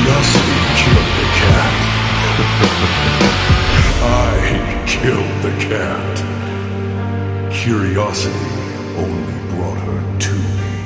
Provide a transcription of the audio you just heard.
Curiosity killed the cat. I killed the cat. Curiosity only brought her to me.